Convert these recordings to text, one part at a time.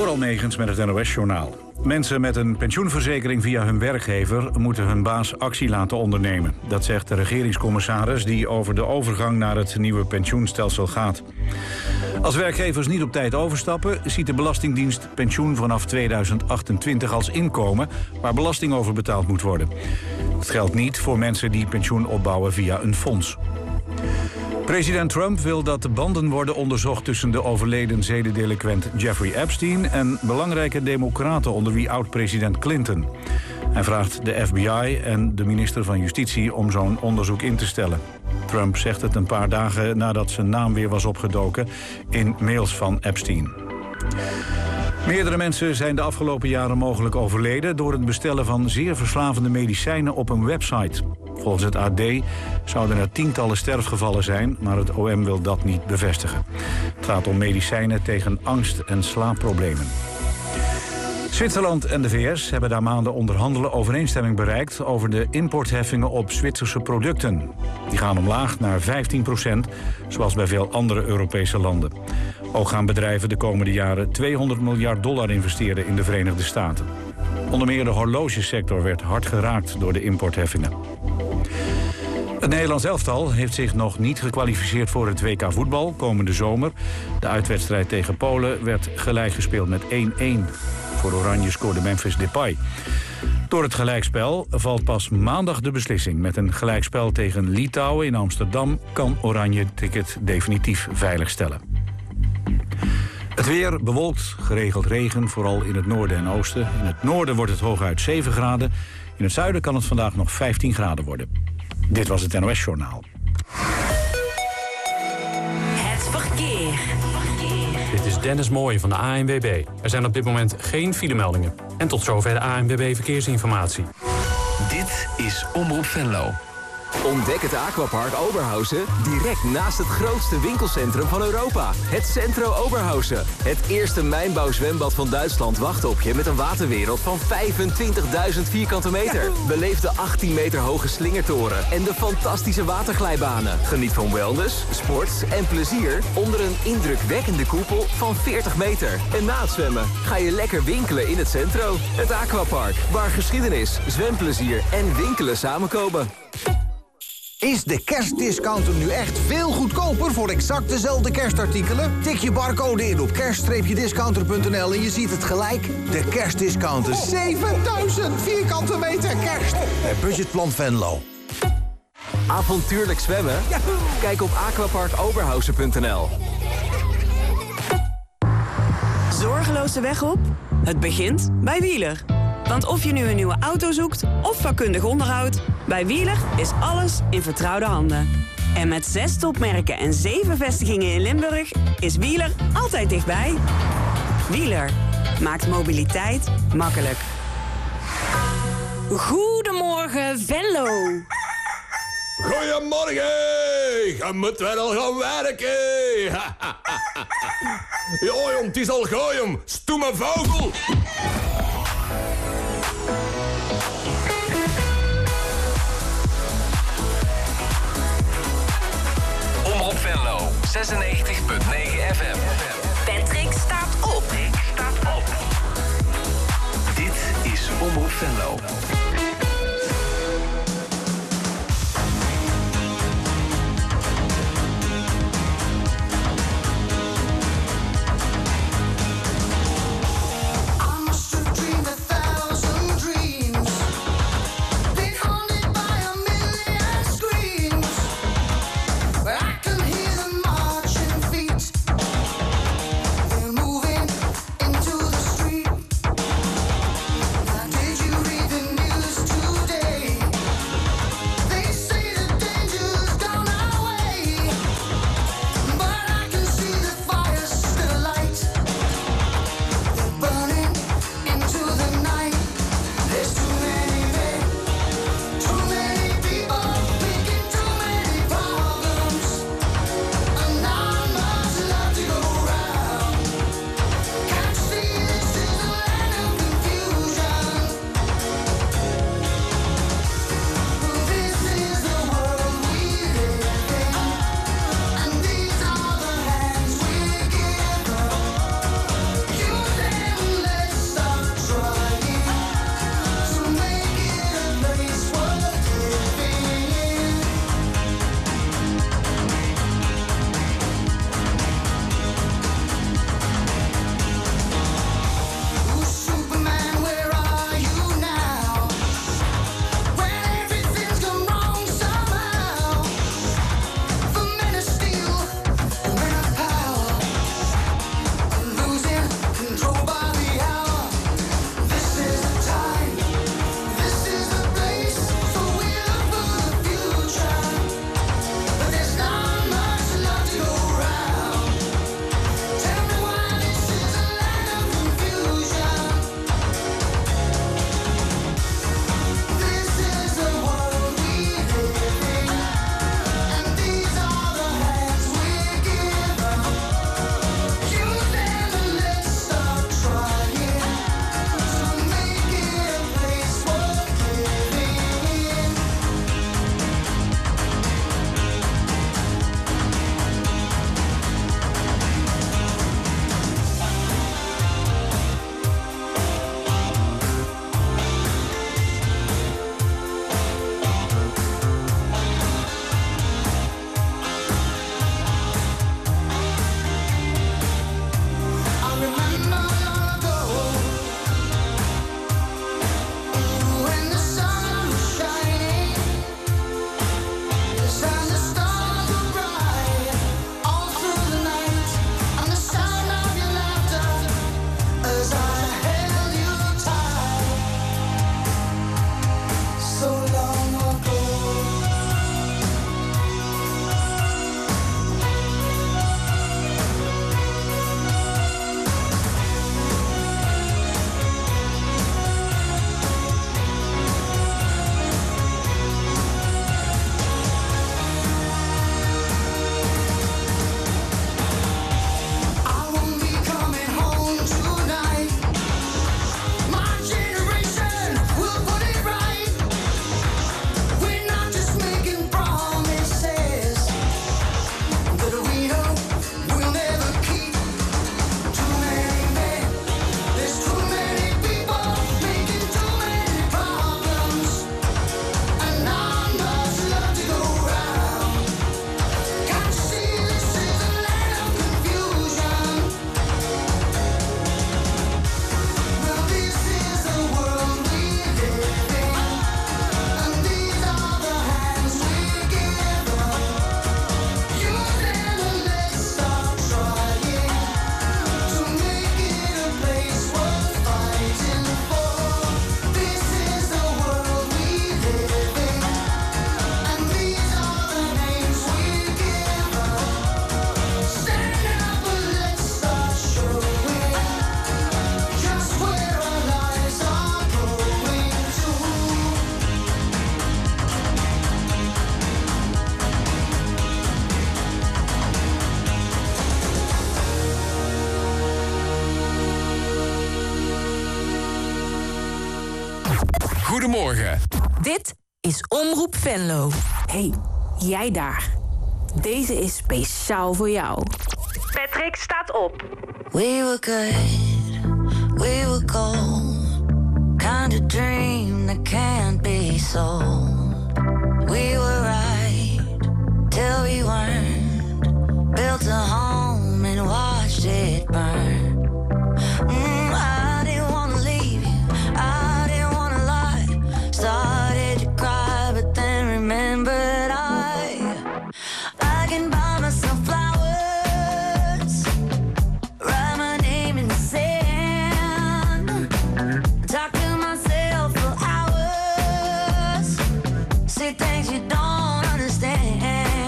Door Almegens met het NOS-journaal. Mensen met een pensioenverzekering via hun werkgever moeten hun baas actie laten ondernemen. Dat zegt de regeringscommissaris die over de overgang naar het nieuwe pensioenstelsel gaat. Als werkgevers niet op tijd overstappen, ziet de Belastingdienst pensioen vanaf 2028 als inkomen waar belasting over betaald moet worden. Dat geldt niet voor mensen die pensioen opbouwen via een fonds. President Trump wil dat de banden worden onderzocht tussen de overleden zedendelinquent Jeffrey Epstein en belangrijke democraten onder wie oud-president Clinton. Hij vraagt de FBI en de minister van Justitie om zo'n onderzoek in te stellen. Trump zegt het een paar dagen nadat zijn naam weer was opgedoken in mails van Epstein. Meerdere mensen zijn de afgelopen jaren mogelijk overleden door het bestellen van zeer verslavende medicijnen op een website. Volgens het AD zouden er tientallen sterfgevallen zijn, maar het OM wil dat niet bevestigen. Het gaat om medicijnen tegen angst- en slaapproblemen. Zwitserland en de VS hebben daar maanden onderhandelen overeenstemming bereikt over de importheffingen op Zwitserse producten. Die gaan omlaag naar 15%, zoals bij veel andere Europese landen. Ook gaan bedrijven de komende jaren $200 miljard investeren in de Verenigde Staten. Onder meer de horlogesector werd hard geraakt door de importheffingen. Het Nederlands elftal heeft zich nog niet gekwalificeerd voor het WK voetbal komende zomer. De uitwedstrijd tegen Polen werd gelijk gespeeld met 1-1. Voor Oranje scoorde Memphis Depay. Door het gelijkspel valt pas maandag de beslissing. Met een gelijkspel tegen Litouwen in Amsterdam kan Oranje het ticket definitief veiligstellen. Het weer bewolkt, geregeld regen, vooral in het noorden en oosten. In het noorden wordt het hooguit 7 graden. In het zuiden kan het vandaag nog 15 graden worden. Dit was het NOS-journaal. Het verkeer. Dit is Dennis Mooij van de ANWB. Er zijn op dit moment geen filemeldingen. En tot zover de ANWB Verkeersinformatie. Dit is Omroep Venlo. Ontdek het aquapark Oberhausen direct naast het grootste winkelcentrum van Europa. Het Centro Oberhausen. Het eerste mijnbouwzwembad van Duitsland wacht op je met een waterwereld van 25.000 vierkante meter. Beleef de 18 meter hoge slingertoren en de fantastische waterglijbanen. Geniet van wellness, sport en plezier onder een indrukwekkende koepel van 40 meter. En na het zwemmen ga je lekker winkelen in het Centro. Het aquapark, waar geschiedenis, zwemplezier en winkelen samenkomen. Is de kerstdiscounter nu echt veel goedkoper voor exact dezelfde kerstartikelen? Tik je barcode in op kerst-discounter.nl en je ziet het gelijk. De kerstdiscounter. 7000 vierkante meter kerst. Het budgetplan Venlo. Avontuurlijk zwemmen? Kijk op aquaparkoberhausen.nl. Zorgeloos de weg op? Het begint bij Wieler. Want of je nu een nieuwe auto zoekt of vakkundig onderhoud, bij Wieler is alles in vertrouwde handen. En met 6 topmerken en 7 vestigingen in Limburg is Wieler altijd dichtbij. Wieler maakt mobiliteit makkelijk. Goedemorgen Venlo. Goedemorgen, je moet wel gaan werken. Ja jong, het is al gooi jong, stoeme vogel. Omroep Venlo, 96.9 FM. Patrick staat op. Dit is Omroep Venlo. Goedemorgen. Dit is Omroep Venlo. Hey, jij daar. Deze is speciaal voor jou. Patrick staat op. We were good, we were gold. Kind of dream that can't be sold. We were right till we weren't. Built a home and watched it burn. I didn't wanna leave you, I didn't wanna lie. Started to cry, but then remembered I can buy myself flowers, write my name in the sand, talk to myself for hours, say things you don't understand.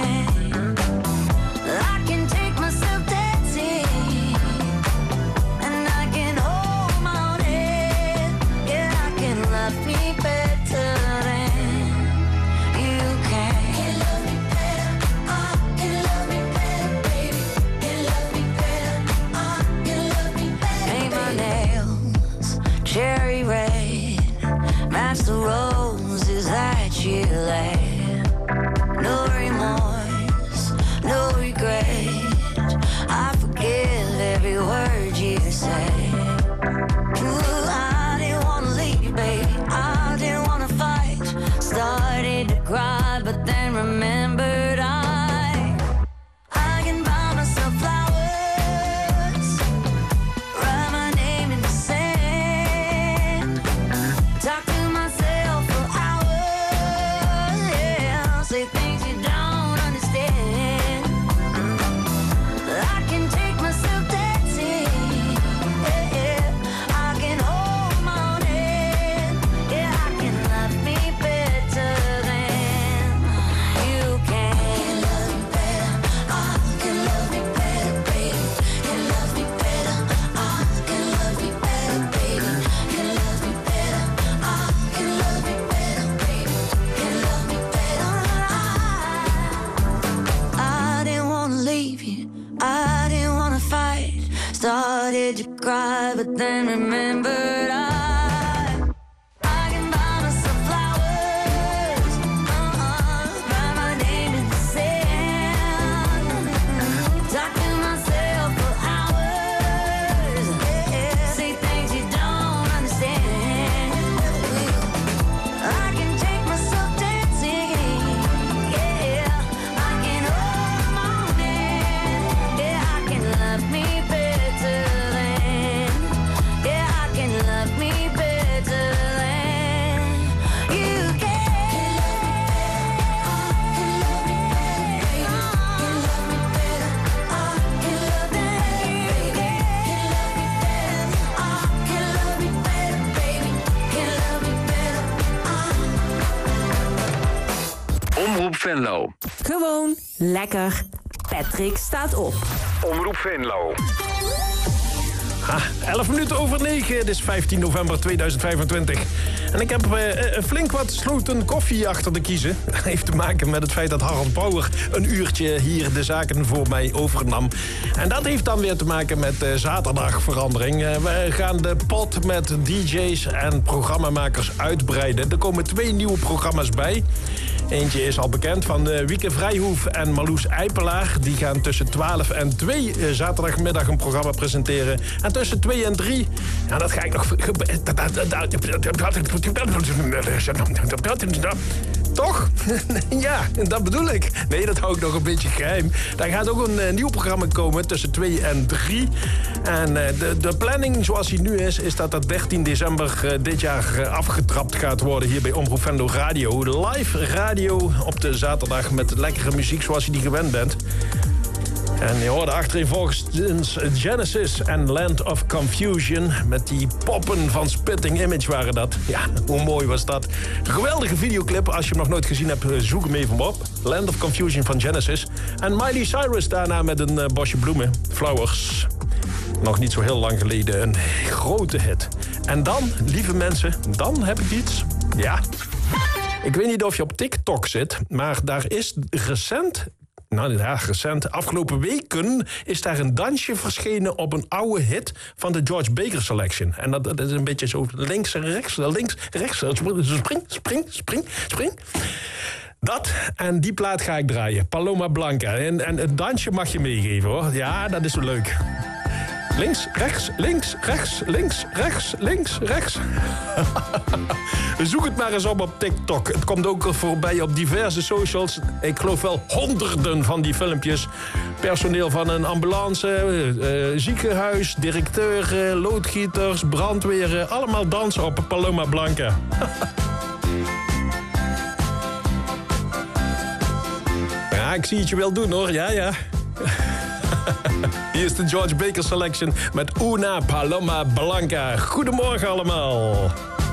I can take myself dancing, and I can hold my own head. Yeah, I can love me better than you can. Can love me better, can love me better, baby. Can love me better, can love me better. Paint my nails cherry red, match the roses that you laid. No remorse, no regret. I forgive every word you say. Ooh, I didn't wanna leave you, baby. I didn't wanna fight. Started to cry, but then remembered I can buy myself flowers, write my name in the sand, talk to myself for hours, yeah, say things you don't understand. I can take myself dancing, yeah, I can hold my own hand, yeah, I can love me better than you can. Can love me better, can love me better, baby. Can love me better, can love me better, baby. Can love me better, can love me better, baby. Can love me better. I didn't wanna leave you, I didn't wanna fight. Started to cry, but then remembered I can buy myself flowers, write my name in the sand, talk to myself for hours, yeah, say things you don't understand. I can take myself dancing, yeah, I can hold my own hand, yeah, I can love me better than, yeah, I can love me better than you can. Can love me better, can love me better, can love me better, baby. Can love me better. Omroep Venlo. Gewoon lekker. Patrick staat op. Omroep Venlo. 11 minuten over 9. Het is 15 november 2025. En ik heb flink wat sloten koffie achter de kiezen. Dat heeft te maken met het feit dat Harold Brouwer een uurtje hier de zaken voor mij overnam. En dat heeft dan weer te maken met zaterdagverandering. We gaan de pot met DJ's en programmamakers uitbreiden. Er komen 2 nieuwe programma's bij. Eentje is al bekend van Wieke Vrijhoef en Marloes Eipelaar. Die gaan tussen 12 en 2 zaterdagmiddag een programma presenteren. En tussen 2 en 3, ja, dat ga ik nog... Toch? Ja, dat bedoel ik. Nee, dat hou ik nog een beetje geheim. Daar gaat ook een nieuw programma komen tussen 2 en 3. En de planning zoals die nu is dat 13 december dit jaar afgetrapt gaat worden hier bij Omroep Venlo Radio. Live radio op de zaterdag met lekkere muziek zoals je die gewend bent. En je hoorde achtereenvolgens Genesis en Land of Confusion. Met die poppen van Spitting Image waren dat. Ja, hoe mooi was dat? Een geweldige videoclip. Als je hem nog nooit gezien hebt, zoek hem even op. Land of Confusion van Genesis. En Miley Cyrus daarna met een bosje bloemen. Flowers. Nog niet zo heel lang geleden een grote hit. En dan, lieve mensen, dan heb ik iets. Ja. Ik weet niet of je op TikTok zit, maar daar is recent recent. Afgelopen weken is daar een dansje verschenen op een oude hit van de George Baker Selection. En dat is een beetje zo links en rechts, spring. Dat en die plaat ga ik draaien. Paloma Blanca. En het dansje mag je meegeven, hoor. Ja, dat is zo leuk. Links, rechts, links, rechts, links, rechts, links, rechts. Zoek het maar eens op TikTok. Het komt ook voorbij op diverse socials. Ik geloof wel honderden van die filmpjes. Personeel van een ambulance, ziekenhuis, directeur, loodgieters, brandweer. Allemaal dansen op Paloma Blanca. Ja, ik zie het je wel doen, hoor. Ja. Hier is de George Baker Selection met Una Paloma Blanca. Goedemorgen allemaal.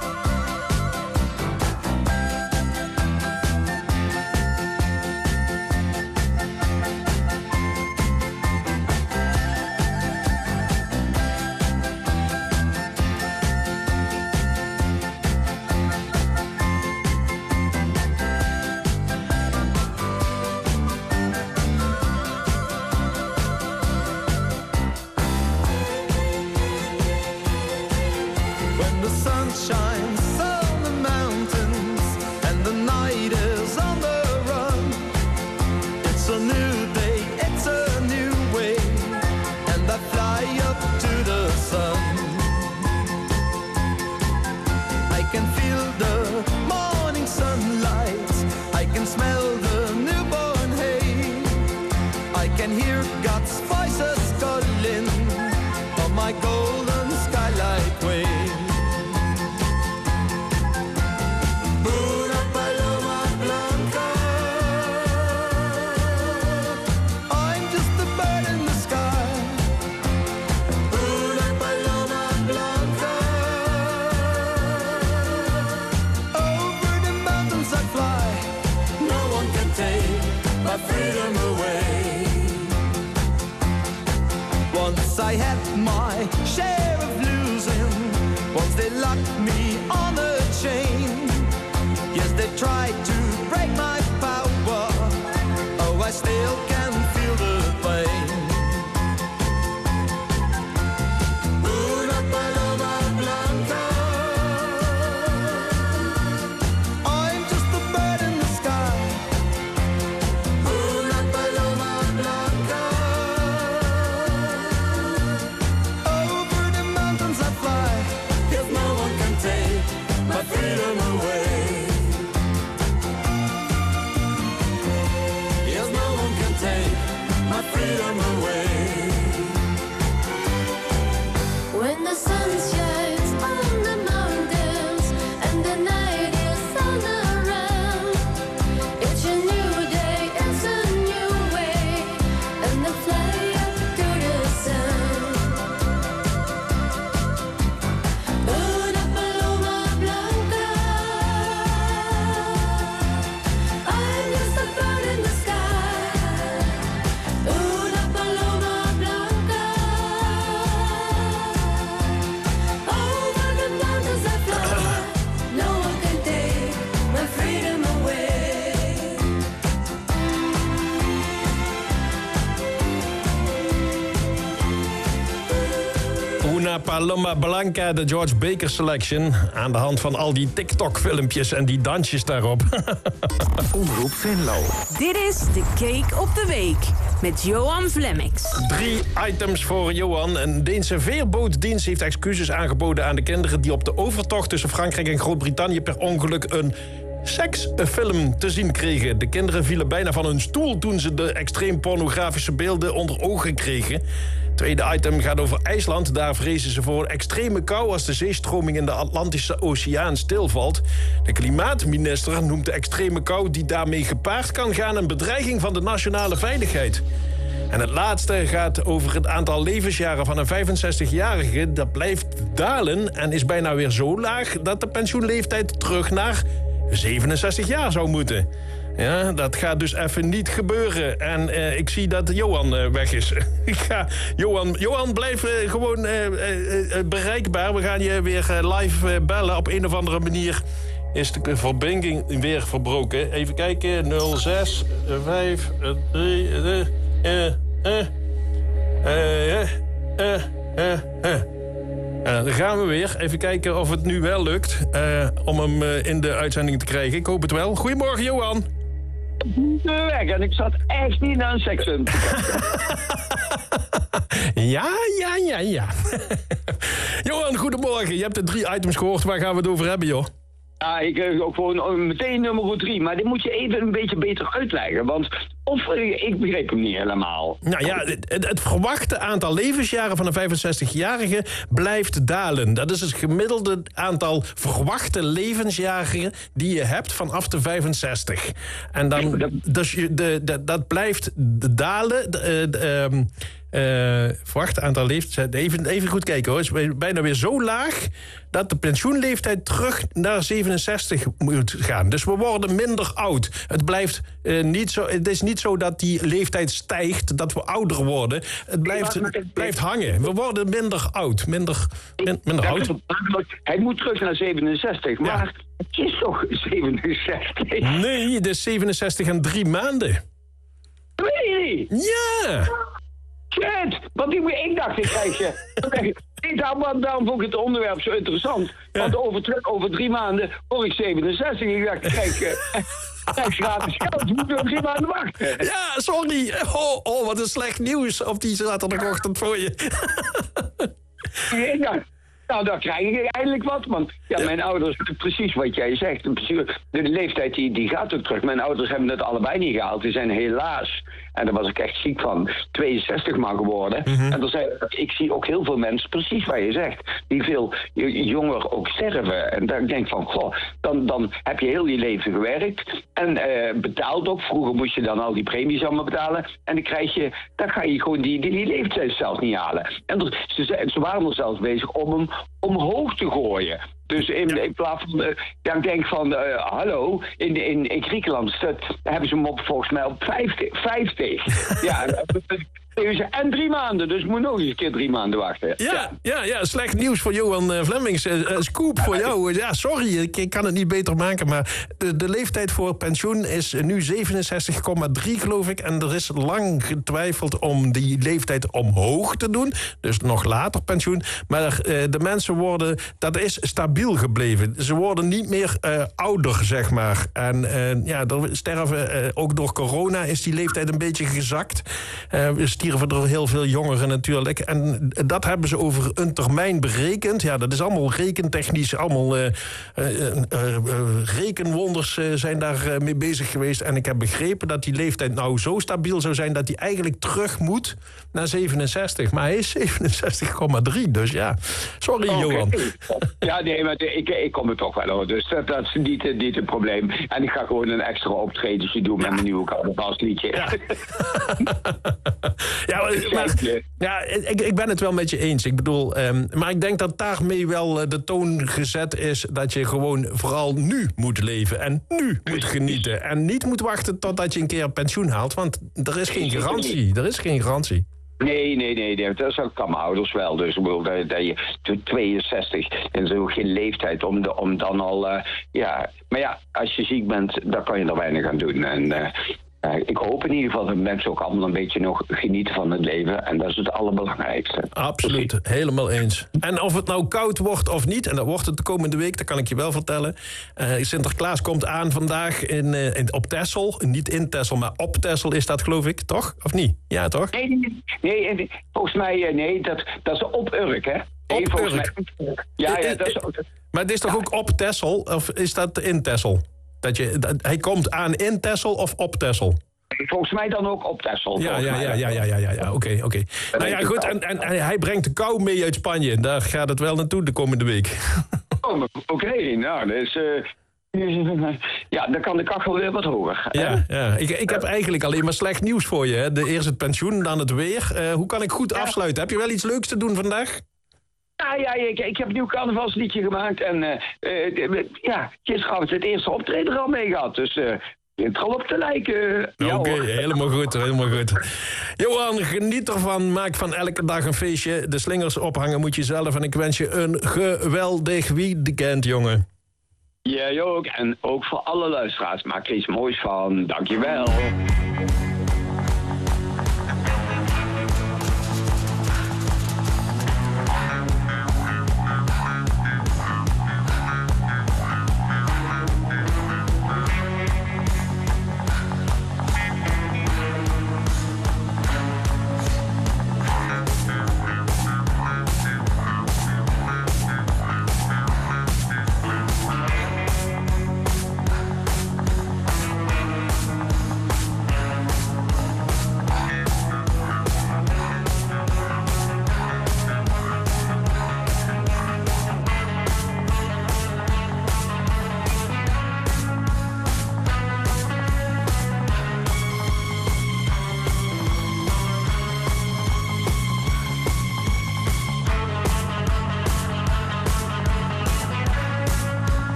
I had my share of losing. Once they locked me on a chain. Yes, they tried to break my power. Oh, I still can feel the pain. Una paloma blanca. I'm just a bird in the sky. Una paloma blanca. Freedom away. Yes, no one can take my freedom away. When the sun shines on the mountains and the night is all around, it's a new day, it's a new way, and they fly up to the sun. Paloma Blanca, de George Baker Selection. Aan de hand van al die TikTok-filmpjes en die dansjes daarop. Omroep Venlo. Dit is de Cake op de Week met Johan Flemmix. 3 items voor Johan. Een Deense veerbootdienst heeft excuses aangeboden aan de kinderen die op de overtocht tussen Frankrijk en Groot-Brittannië per ongeluk een seksfilm te zien kregen. De kinderen vielen bijna van hun stoel toen ze de extreem pornografische beelden onder ogen kregen. Tweede item gaat over IJsland. Daar vrezen ze voor extreme kou als de zeestroming in de Atlantische Oceaan stilvalt. De klimaatminister noemt de extreme kou die daarmee gepaard kan gaan een bedreiging van de nationale veiligheid. En het laatste gaat over het aantal levensjaren van een 65-jarige. Dat blijft dalen en is bijna weer zo laag dat de pensioenleeftijd terug naar 67 jaar zou moeten. Ja, dat gaat dus even niet gebeuren. En ik zie dat Johan weg is. Johan, blijf gewoon bereikbaar. We gaan je weer live bellen op een of andere manier. is de verbinding weer verbroken. Even kijken, 06 5 3... dan gaan we weer. Even kijken of het nu wel lukt om hem in de uitzending te krijgen. Ik hoop het wel. Goedemorgen, Johan. Weg, en ik zat echt niet naar een seksum. Ja. Johan, goedemorgen. Je hebt de 3 items gehoord. Waar gaan we het over hebben, joh? Ja, ik ook gewoon meteen nummer 3. Maar dit moet je even een beetje beter uitleggen. Want ik begreep hem niet helemaal. Nou ja, het verwachte aantal levensjaren van een 65-jarige blijft dalen. Dat is het gemiddelde aantal verwachte levensjaren die je hebt vanaf de 65. En dan, dus dat blijft dalen. Verwachte aantal leeftijden. Even goed kijken hoor. Het is bijna weer zo laag dat de pensioenleeftijd terug naar 67 moet gaan. Dus we worden minder oud. Het blijft niet zo. Het is niet zo dat die leeftijd stijgt, dat we ouder worden. Het blijft hangen. We worden minder oud. Minder oud. Hij moet terug naar 67, maar het is toch 67? Nee, het is 67 en 3 maanden. Weet je niet? Ja! Shit, want ik dacht, ik krijg je. Daarom vond ik het onderwerp zo interessant. Ja. Want over 3 maanden word ik 67. Ik dacht, kijk, gratis geld. Moet nog 3 maanden wachten. Ja, sorry. Oh, wat een slecht nieuws op die zaterdagochtend voor je. Ik dacht, nou, dan krijg ik eindelijk wat. Want mijn ouders, precies wat jij zegt. De leeftijd die gaat ook terug. Mijn ouders hebben het allebei niet gehaald. Die zijn helaas, en daar was ik echt ziek van, 62 maar geworden. Mm-hmm. En ik zie ook heel veel mensen, precies wat je zegt, die veel jonger ook sterven. En dan denk ik van, goh, dan heb je heel je leven gewerkt. En betaald ook. Vroeger moest je dan al die premies allemaal betalen. En dan ga je gewoon die leeftijd zelfs niet halen. En ze waren er zelfs bezig om hem omhoog te gooien. Dus in plaats van, ik denk van, hallo, in Griekenland hebben ze hem volgens mij op 50. Ja, en 3 maanden, dus ik moet nog eens een keer 3 maanden wachten. Ja, slecht nieuws voor Johan Flemmings. Scoop voor jou. Ja, sorry, ik kan het niet beter maken, maar de leeftijd voor pensioen is nu 67,3 geloof ik. En er is lang getwijfeld om die leeftijd omhoog te doen. Dus nog later pensioen. Maar de mensen worden, dat is stabiel gebleven. Ze worden niet meer ouder, zeg maar. En er sterven, ook door corona is die leeftijd een beetje gezakt. Stierven er heel veel jongeren natuurlijk. En dat hebben ze over een termijn berekend. Ja, dat is allemaal rekentechnisch. Allemaal rekenwonders zijn daar mee bezig geweest. En ik heb begrepen dat die leeftijd nou zo stabiel zou zijn dat die eigenlijk terug moet naar 67. Maar hij is 67,3. Dus ja, sorry Johan. Ja, nee, maar ik kom er toch wel hoor. Dus dat is niet het probleem. En ik ga gewoon een extra optredentje doen met mijn nieuwe carnavalsliedje. Ja. Ik ben het wel met je eens. Ik bedoel, maar ik denk dat daarmee wel de toon gezet is dat je gewoon vooral nu moet leven en nu moet genieten. En niet moet wachten totdat je een keer pensioen haalt, want er is geen garantie. Nee, dat kan mijn ouders wel. Dus ik bedoel, dat je 62 en zo geen leeftijd om dan al... Maar ja, als je ziek bent, dan kan je er weinig aan doen. En ik hoop in ieder geval dat mensen ook allemaal een beetje nog genieten van het leven. En dat is het allerbelangrijkste. Absoluut, helemaal eens. En of het nou koud wordt of niet, en dat wordt het de komende week, dat kan ik je wel vertellen. Sinterklaas komt aan vandaag op Texel. Niet in Texel, maar op Texel is dat, geloof ik, toch? Of niet? Ja, toch? Nee, volgens mij, dat is op Urk, hè? Op Urk. Ja, dat is ook... Maar het is toch ook op Texel, of is dat in Texel? Hij komt aan in Texel of op Texel? Volgens mij dan ook op Texel. Ja, oké. Nou ja, goed, en hij brengt de kou mee uit Spanje. Daar gaat het wel naartoe de komende week. Oké, nou, dus... dan kan de kachel weer wat hoger. Ja. Ik heb eigenlijk alleen maar slecht nieuws voor je. Hè? Eerst het pensioen, dan het weer. Hoe kan ik goed afsluiten? Heb je wel iets leuks te doen vandaag? Ja, ik heb een nieuw carnavalsliedje gemaakt. En gisteren had ik het eerste optreden er al mee gehad. Dus het al op te lijken. Oké, helemaal goed. Johan, geniet ervan. Maak van elke dag een feestje. De slingers ophangen moet je zelf. En ik wens je een geweldig weekend, jongen. Jij ook. En ook voor alle luisteraars. Maak er iets moois van. Dankjewel.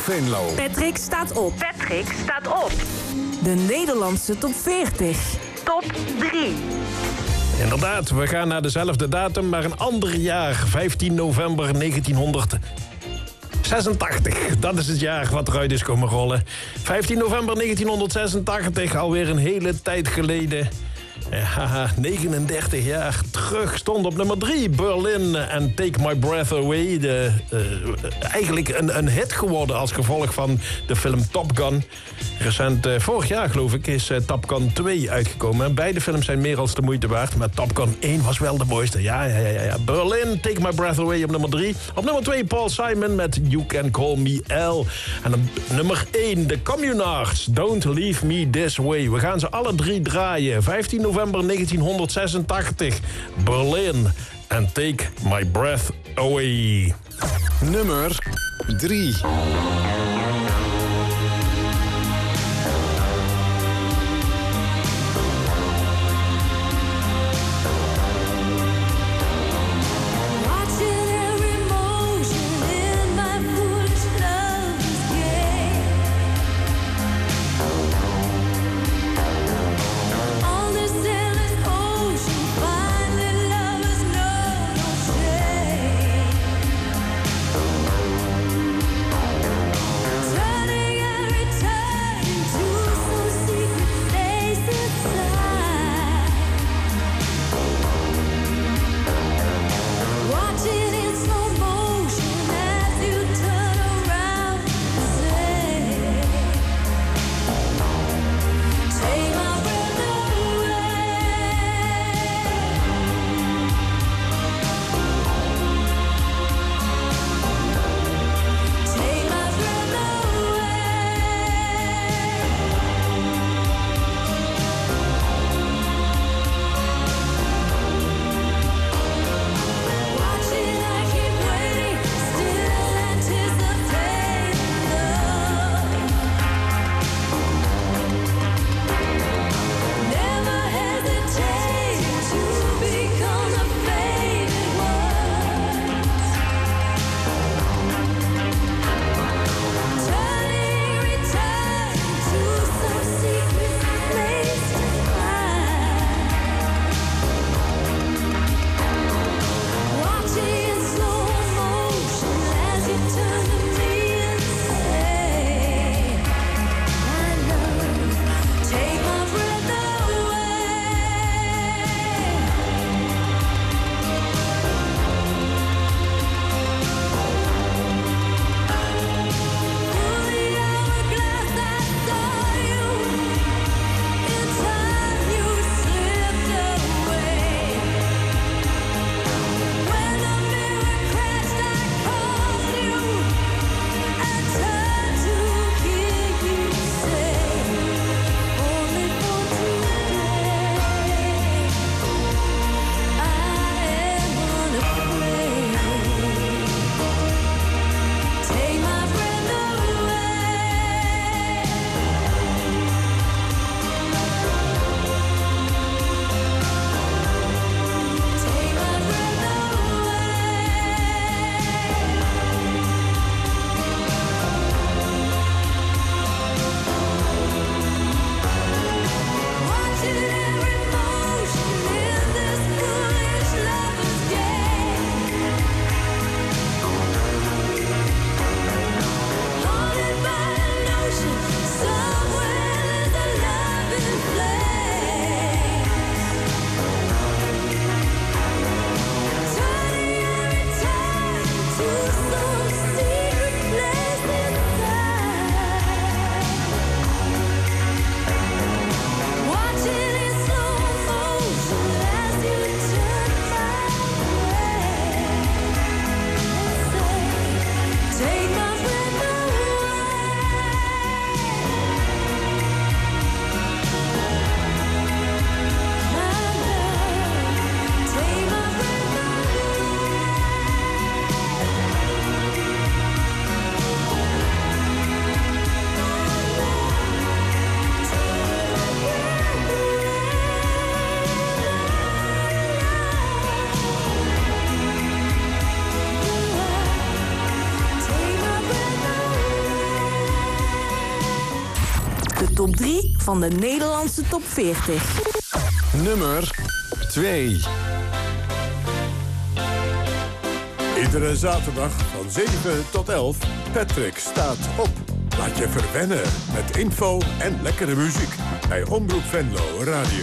Venlo. Patrick staat op. Patrick staat op. De Nederlandse top 40. Top 3. Inderdaad, we gaan naar dezelfde datum, maar een ander jaar. 15 november 1986. Dat is het jaar wat eruit is komen rollen. 15 november 1986, alweer een hele tijd geleden. Ja, 39 jaar terug stond op nummer 3 Berlin en Take My Breath Away. Eigenlijk een hit geworden als gevolg van de film Top Gun. Recent, vorig jaar geloof ik, is Top Gun 2 uitgekomen. En beide films zijn meer als de moeite waard. Maar Top Gun 1 was wel de mooiste. Ja. Berlin, Take My Breath Away op nummer 3. Op nummer 2 Paul Simon met You Can Call Me L. En op nummer 1 de Communards, Don't Leave Me This Way. We gaan ze alle drie draaien. 15 november 1986. Berlin en Take My Breath Away. Nummer 3. van de Nederlandse top 40. Nummer 2. Iedere zaterdag van 7 tot 11, Patrick staat op. Laat je verwennen met info en lekkere muziek bij Omroep Venlo Radio.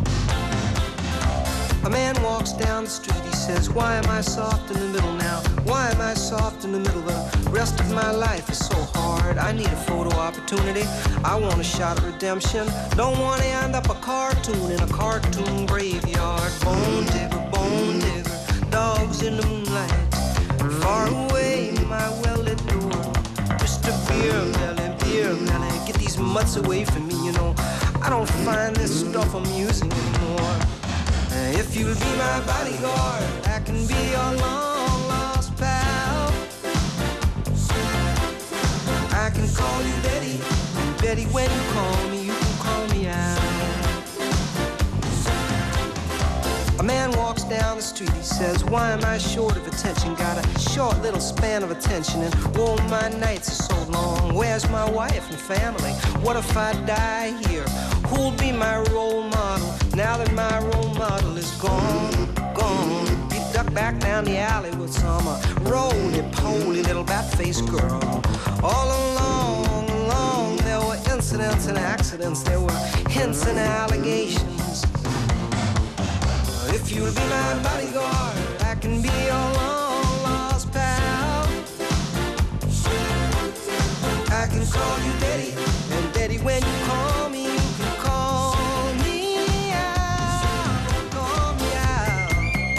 A man walks down the street, he says, why am I soft in the middle now? Why am I soft in the middle? The rest of my life is so hard. I need a photo opportunity. I want a shot at redemption. Don't want to end up a cartoon in a cartoon graveyard. Bone digger, dogs in the moonlight. Far away, my well-lit door. Just a beer melon. Get these mutts away from me, you know. I don't find this stuff amusing anymore. If you'll be my bodyguard, I can be your long-lost pal. I can call you Betty, and Betty, when you call me, you can call me out. A man walks down the street, he says, why am I short of attention? Got a short little span of attention, and whoa, my nights are so long. Where's my wife and family? What if I die here? Who'll be my role model now that my role model is gone? He ducked back down the alley with some roly-poly little bat-faced girl. All along, there were incidents and accidents, there were hints and allegations. If you'll be my bodyguard, I can be your long-lost pal. I can call you Daddy, and Daddy, when you call me, you can call me out, call me out.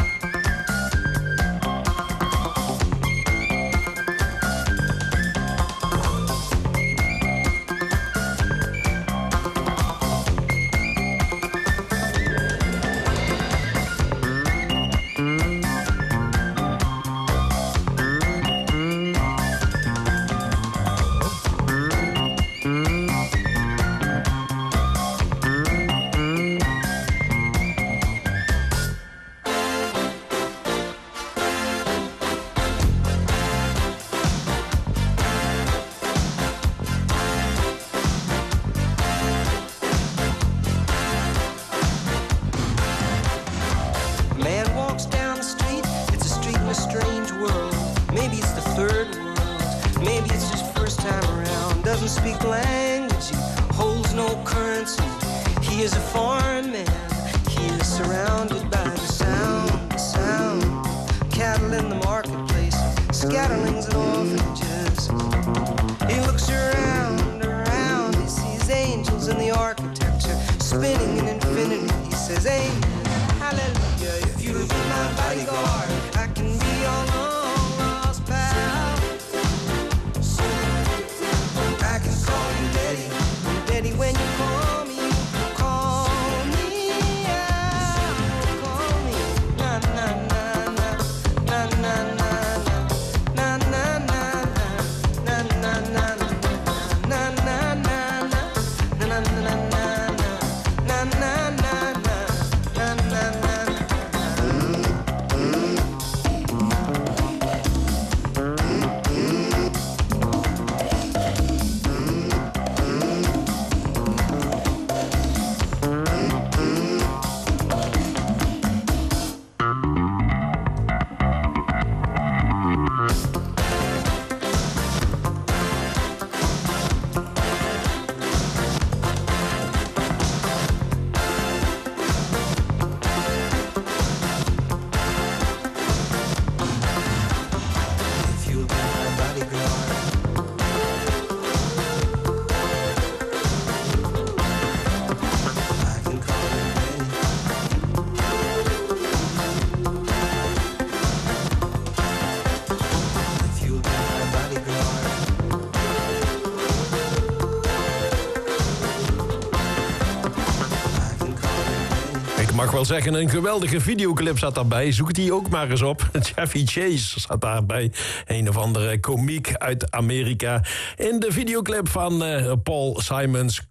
mag wel zeggen, een geweldige videoclip zat daarbij. Zoek die ook maar eens op. Chevy Chase zat daarbij. Een of andere komiek uit Amerika. In de videoclip van Paul Simons.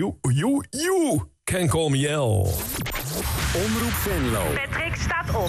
You can call me L. Omroep Venlo. Patrick staat op.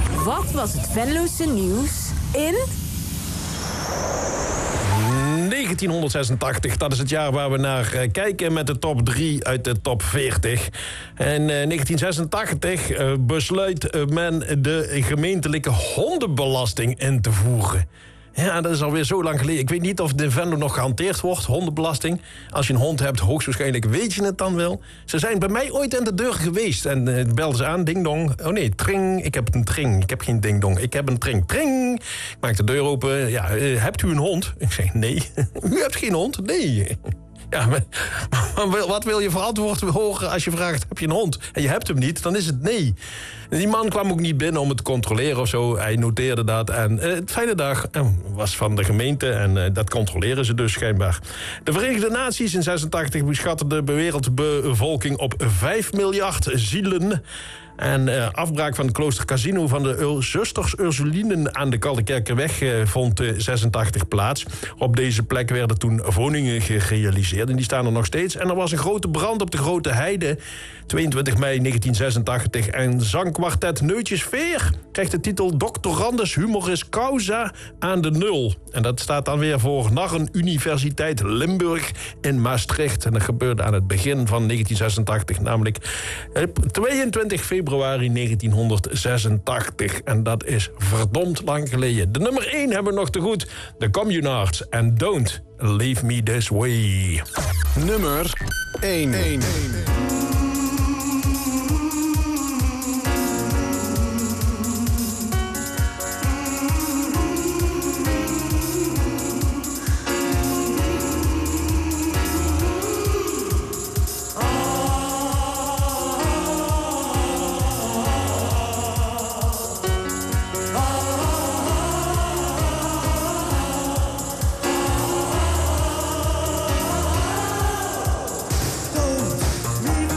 Wat was het Venlose nieuws in... 9 1986, dat is het jaar waar we naar kijken met de top 3 uit de top 40. En 1986 besluit men de gemeentelijke hondenbelasting in te voeren. Ja, dat is alweer zo lang geleden. Ik weet niet of de Venlo nog gehanteerd wordt, hondenbelasting. Als je een hond hebt, hoogstwaarschijnlijk weet je het dan wel. Ze zijn bij mij ooit aan de deur geweest en belden ze aan, ding dong. Oh nee, tring, ik heb een tring. Ik heb geen ding dong, ik heb een tring. Tring! Ik maak de deur open. Ja, hebt u een hond? Ik zeg, nee. U hebt geen hond? Nee. Ja, maar wat wil je voor antwoord horen als je vraagt, heb je een hond? En je hebt hem niet, dan is het nee. En die man kwam ook niet binnen om het te controleren of zo. Hij noteerde dat en het fijne dag was van de gemeente en dat controleren ze dus schijnbaar. De Verenigde Naties in 86 beschatten de wereldbevolking op 5 miljard zielen. En afbraak van het klooster Casino van de zusters Ursulinen aan de Kaldekerkerweg vond 86 plaats. Op deze plek werden toen woningen gerealiseerd en die staan er nog steeds. En er was een grote brand op de Grote Heide, 22 mei 1986. En zangkwartet Neutjesveer krijgt de titel Doctorandus Humoris Causa aan de nul. En dat staat dan weer voor Narren Universiteit Limburg in Maastricht. En dat gebeurde aan het begin van 1986, namelijk 22 februari 1986. En dat is verdomd lang geleden. De nummer 1 hebben we nog te goed. De Communards en Don't Leave Me This Way. Nummer 1. Leave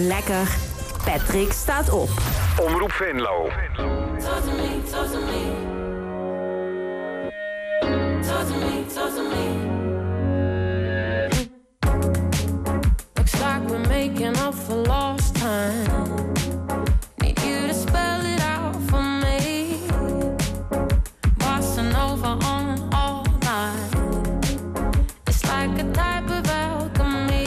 lekker. Patrick staat op. Omroep Venlo. Looks like we're making up for lost time. Need you to spell it out for me. Bossa Nova on all night. It's like a type of alchemy.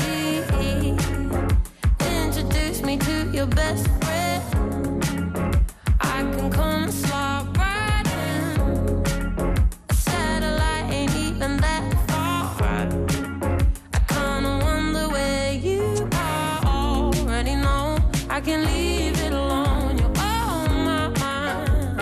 Introduce me to your best friend. I can come and slide right in. A satellite ain't even that far. I kinda wonder where you are. Already know I can leave it alone. You're on my mind.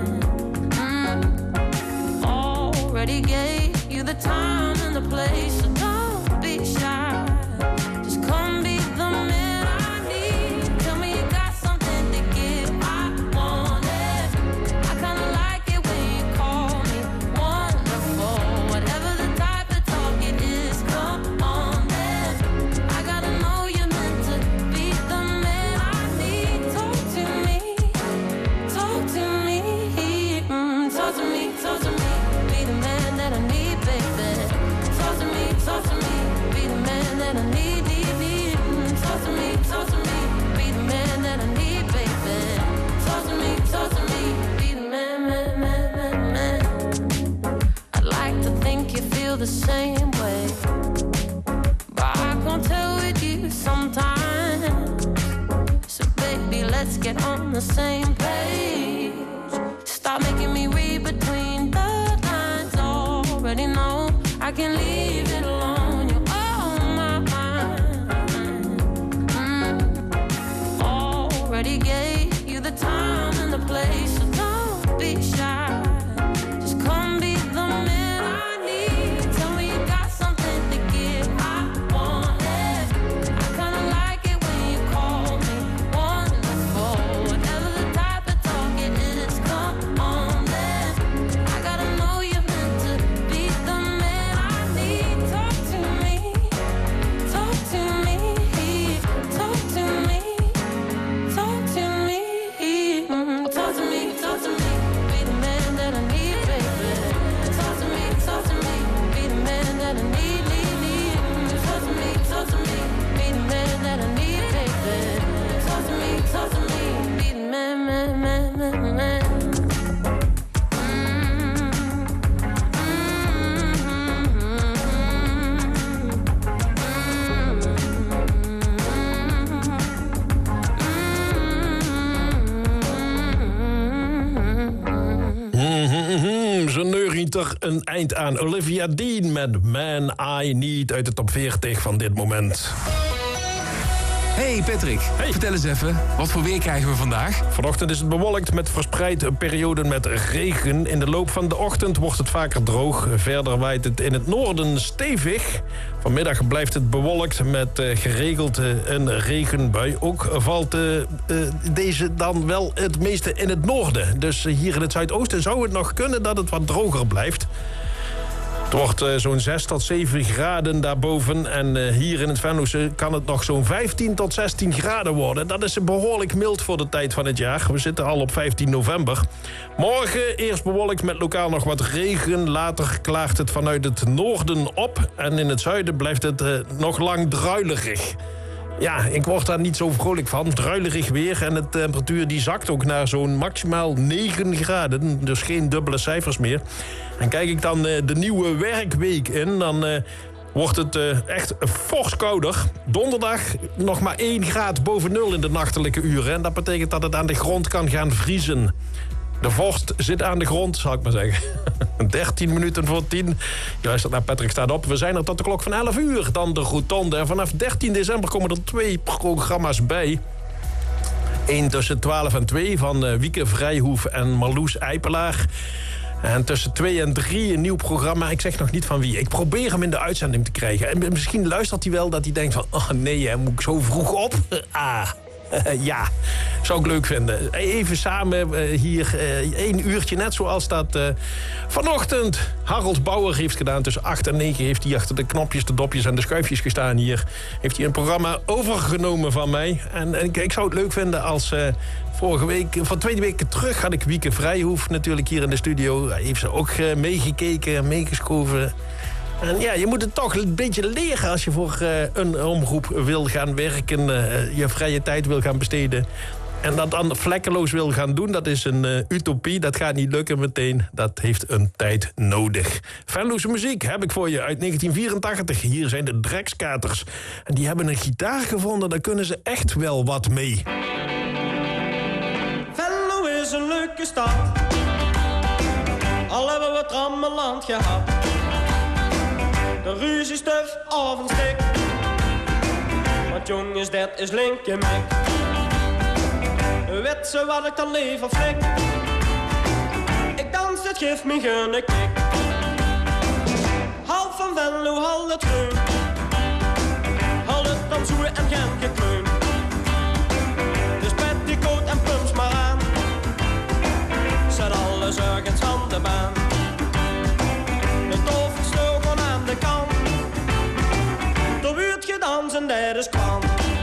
Already gave you the time and the place, so don't be shy. Just come be the man I need. Tell me you got something to give. I want it. I kinda like it when you call me wonderful. Whatever the type of talk it is, come on then. I gotta know you're meant to be the man I need. Talk to me, talk to me, talk to me, talk to me. Be the man that I need, baby. Talk to me, be the man that I need, need. Talk to me, be the man that I need, baby. Talk to me, be the man, man. I'd like to think you feel the same way, but I can't tell with you sometimes. So baby, let's get on the same page. Stop making me read between the lines. Already know I can leave it alone. You're on my mind. Already gave you the time and the place, so don't be shy. Just come be the man I need. Tell me you got something to give. I want it. I kinda like it when you call me wonderful. Whatever the type of talk it is, come on then. I gotta know you're meant to be the man I need. Talk to me, talk to me, talk to me, talk to me, talk to me, talk to me. Be the man that I need, baby. Talk to me, be the man that I need, need. Talk to me, be the man that I need, baby. Talk to me, be the man, man. Ze neurient er een eind aan. Olivia Dean met Man I Need uit de top 40 van dit moment. Hey Patrick, vertel eens even, wat voor weer krijgen we vandaag? Vanochtend is het bewolkt met verspreid perioden met regen. In de loop van de ochtend wordt het vaker droog. Verder waait het in het noorden stevig. Vanmiddag blijft het bewolkt met geregeld een regenbui. Ook valt deze dan wel het meeste in het noorden. Dus hier in het zuidoosten zou het nog kunnen dat het wat droger blijft. Het wordt zo'n 6 tot 7 graden daarboven. En hier in het Venlose kan het nog zo'n 15 tot 16 graden worden. Dat is behoorlijk mild voor de tijd van het jaar. We zitten al op 15 november. Morgen eerst bewolkt met lokaal nog wat regen. Later klaart het vanuit het noorden op. En in het zuiden blijft het nog lang druilerig. Ja, ik word daar niet zo vrolijk van. Druilerig weer en de temperatuur die zakt ook naar zo'n maximaal 9 graden. Dus geen dubbele cijfers meer. En kijk ik dan de nieuwe werkweek in, dan wordt het echt fors kouder. Donderdag nog maar 1 graad boven nul in de nachtelijke uren. En dat betekent dat het aan de grond kan gaan vriezen. De vorst zit aan de grond, zal ik maar zeggen. 13 minuten voor 10. Je luistert naar Patrick staat op. We zijn er tot de klok van 11 uur. Dan de Rotonde. En vanaf 13 december komen er 2 programma's bij. 1 tussen 12 en 2 van Wieke Vrijhoef en Marloes Eipelaar. En tussen 2 en 3 een nieuw programma. Ik zeg nog niet van wie. Ik probeer hem in de uitzending te krijgen. En misschien luistert hij wel dat hij denkt van... oh nee, hè, moet ik zo vroeg op? Ja, zou ik leuk vinden. Even samen hier 1 uurtje, net zoals dat vanochtend Harold Bauer heeft gedaan. Tussen 8 en 9 heeft hij achter de knopjes, de dopjes en de schuifjes gestaan hier. Heeft hij een programma overgenomen van mij. En ik zou het leuk vinden als... vorige week, van 2 weken terug had ik Wieke Vrijhoef natuurlijk hier in de studio. Hij heeft ze ook meegekeken, meegeschoven. En ja, je moet het toch een beetje leren als je voor een omroep wil gaan werken. Je vrije tijd wil gaan besteden. En dat dan vlekkeloos wil gaan doen, dat is een utopie. Dat gaat niet lukken meteen. Dat heeft een tijd nodig. Venloze muziek heb ik voor je uit 1984. Hier zijn de Drekskaters. En die hebben een gitaar gevonden, daar kunnen ze echt wel wat mee. Venlo is een leuke stad. Al hebben we trammeland gehad. De ruziestuf of een stik. Want jongens, dat is linkermik. Weet ze wat ik dan leef of flik? Ik dans, het geeft me geen kick. Half van Venlo, hal het leun. Hal het dansoe en geen gekleun. Dus petticoat en pumps maar aan. Zet alle zorgens aan de baan. De toverslogan aan de kant. Er wordt gedanst en dat is kwam.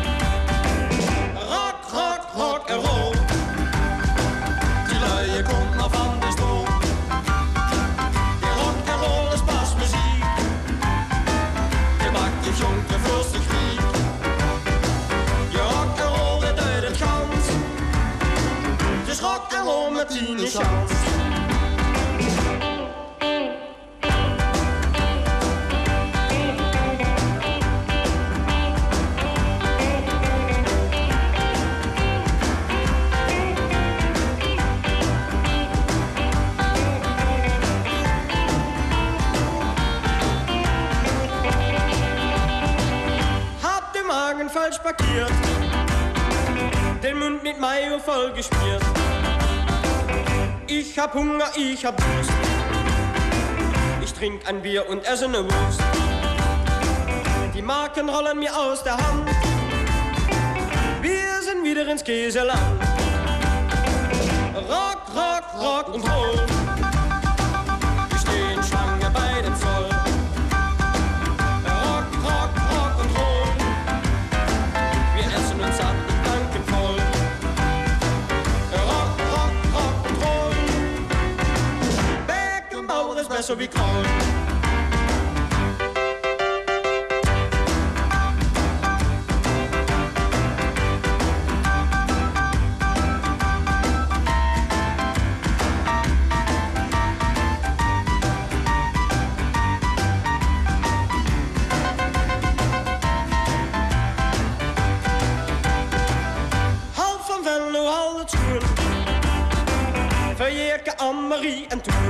Rock, rock, rock en roll. Die luie komt maar van de stoel. Die rock en roll is pas muziek. Je maakt je jongen vlustig wiek. Je rock en roll het uit het gans. Dus rock en roll met 10 chance. Falsch parkiert, den Mund mit Mayo voll gespielt. Ich hab Hunger, ich hab Durst. Ich trink ein Bier und esse ne Wurst. Die Marken rollen mir aus der Hand. Wir sind wieder ins Käseland. Rock, rock, rock und roll. Wir stehen Schlange bei dem Zoll. Rock, rock, rock und roll. Uns an den Banken voll. Rock, rock, rock und roll. Beckenbauer ist besser wie Kroll. Verjeerke, Anne-Marie en Toen.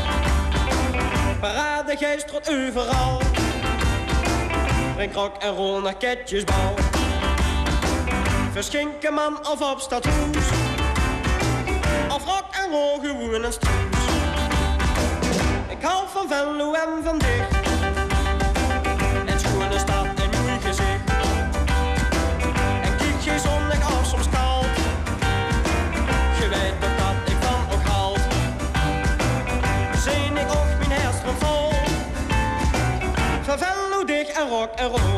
Parade, geest, trot overal. Breng rock en roll naar Ketjesbouw. Verschinken man of op stadhoes. Of rock en roll gewoon en stroes. Ik hou van Venlo en van dicht. En schone stad en mooi gezicht. En kiek geen zonnig af soms koud. Je weet toch dat ik van ook haal. Zin ik op mijn hersen vol. Van Venlo dik en rock en roll.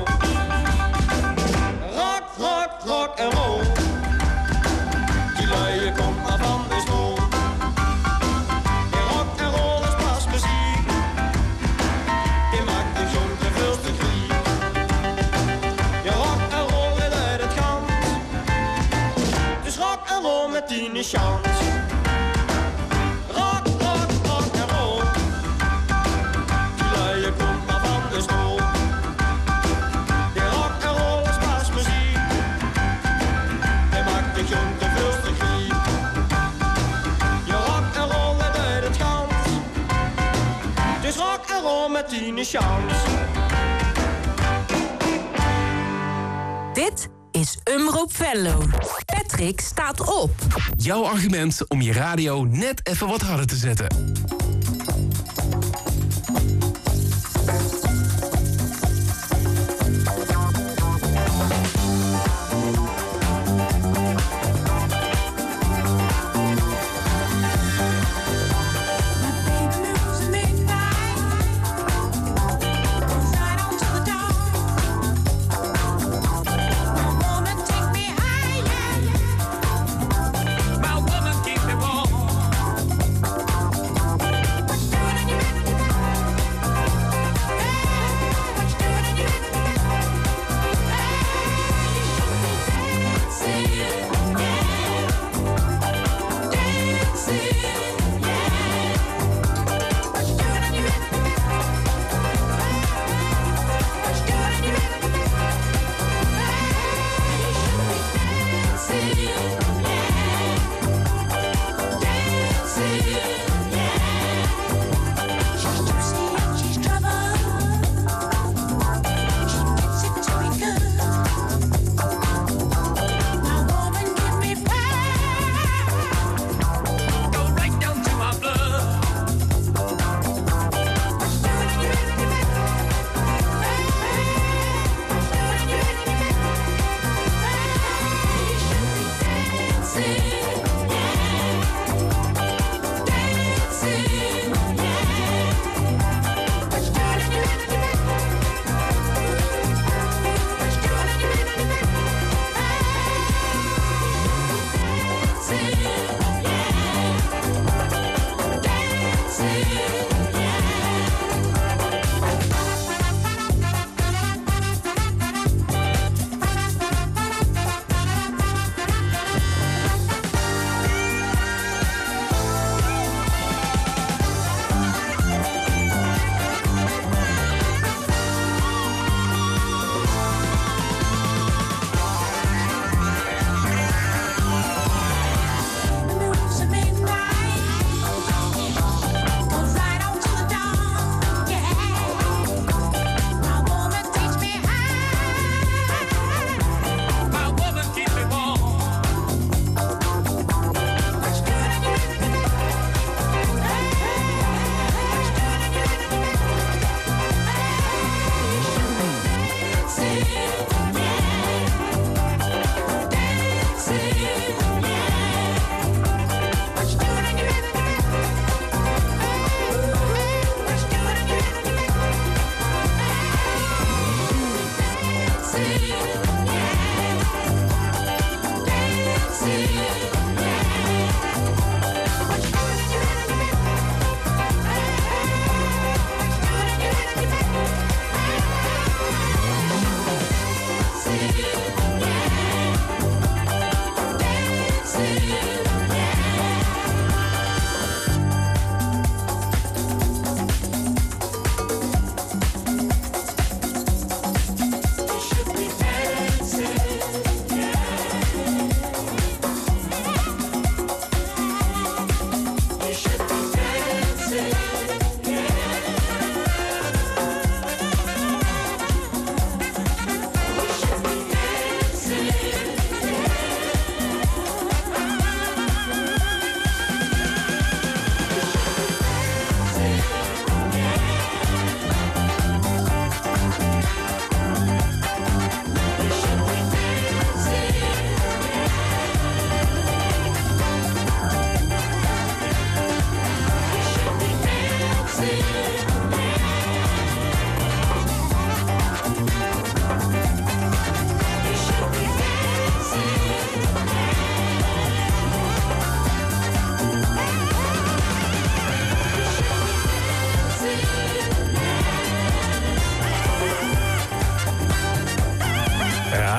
Rock, rock, rock en roll. Die luie komt maar van de stoel. Die rock en roll is pas muziek. Die maakt de jongen veel te griek. Je rock en roll is uit het gans. Dus rock en roll met 10 chance. Rock, rock, rock en roll. Die luie komt maar van de stoel. Die rock en roll is pas muziek. Die maakt de jongen veel te griek. Je rock en roll is uit het gans. Dus rock en roll met 10 chance. Dit is Omroep Venlo. Patrick staat op. Jouw argument om je radio net even wat harder te zetten.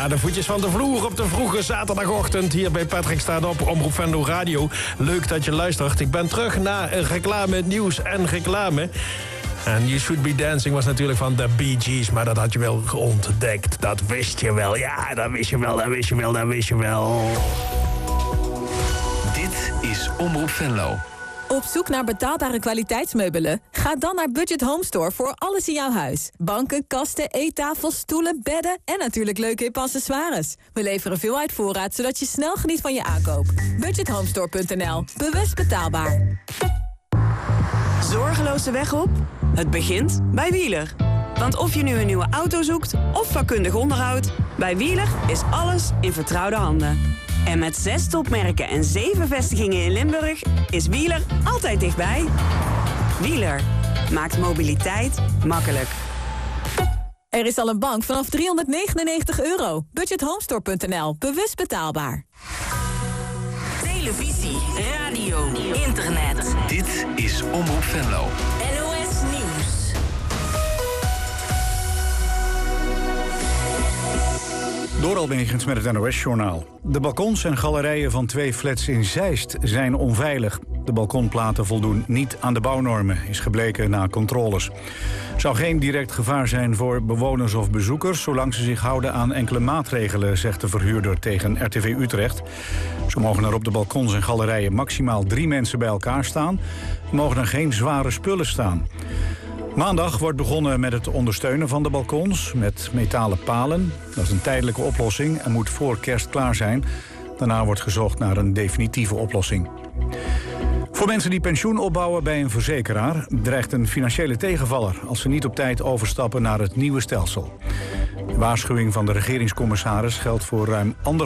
Ja, de voetjes van de vloer op de vroege zaterdagochtend hier bij Patrick Staat Op, Omroep Venlo Radio. Leuk dat je luistert. Ik ben terug naar reclame, nieuws en reclame. En You Should Be Dancing was natuurlijk van de Bee Gees, maar dat had je wel ontdekt. Dat wist je wel. Ja, dat wist je wel, dat wist je wel, dat wist je wel. Dit is Omroep Venlo. Op zoek naar betaalbare kwaliteitsmeubelen? Ga dan naar Budget Home Store voor alles in jouw huis. Banken, kasten, eettafels, stoelen, bedden en natuurlijk leuke hip accessoires. We leveren veel uit voorraad, zodat je snel geniet van je aankoop. BudgetHomestore.nl. Bewust betaalbaar. Zorgeloos de weg op? Het begint bij Wieler. Want of je nu een nieuwe auto zoekt of vakkundig onderhoud, bij Wieler is alles in vertrouwde handen. En met 6 topmerken en 7 vestigingen in Limburg is Wieler altijd dichtbij. Wieler maakt mobiliteit makkelijk. Er is al een bank vanaf €399. BudgetHomestore.nl. Bewust betaalbaar. Televisie, radio, internet. Dit is Omroep Venlo. NOS Nieuws. Door Almegens met het NOS-journaal. De balkons en galerijen van 2 flats in Zeist zijn onveilig. De balkonplaten voldoen niet aan de bouwnormen, is gebleken na controles. Er zou geen direct gevaar zijn voor bewoners of bezoekers, zolang ze zich houden aan enkele maatregelen, zegt de verhuurder tegen RTV Utrecht. Zo mogen er op de balkons en galerijen maximaal 3 mensen bij elkaar staan. Mogen er geen zware spullen staan. Maandag wordt begonnen met het ondersteunen van de balkons met metalen palen. Dat is een tijdelijke oplossing en moet voor kerst klaar zijn. Daarna wordt gezocht naar een definitieve oplossing. Voor mensen die pensioen opbouwen bij een verzekeraar dreigt een financiële tegenvaller als ze niet op tijd overstappen naar het nieuwe stelsel. De waarschuwing van de regeringscommissaris geldt voor ruim 1,5